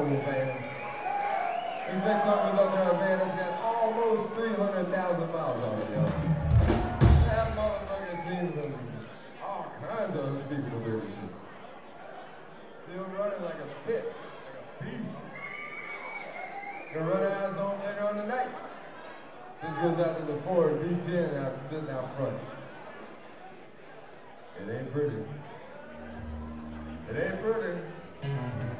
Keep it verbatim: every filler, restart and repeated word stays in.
incredible fan. This next song is out there, a van that's got almost three hundred thousand miles on it, y'all. That motherfucker sings and all kinds of unspeakable dirty shit. Still running like a bitch, like a beast. Gonna run our ass home later on tonight. This goes out to the Ford V ten out sitting out front. It ain't pretty. It ain't pretty.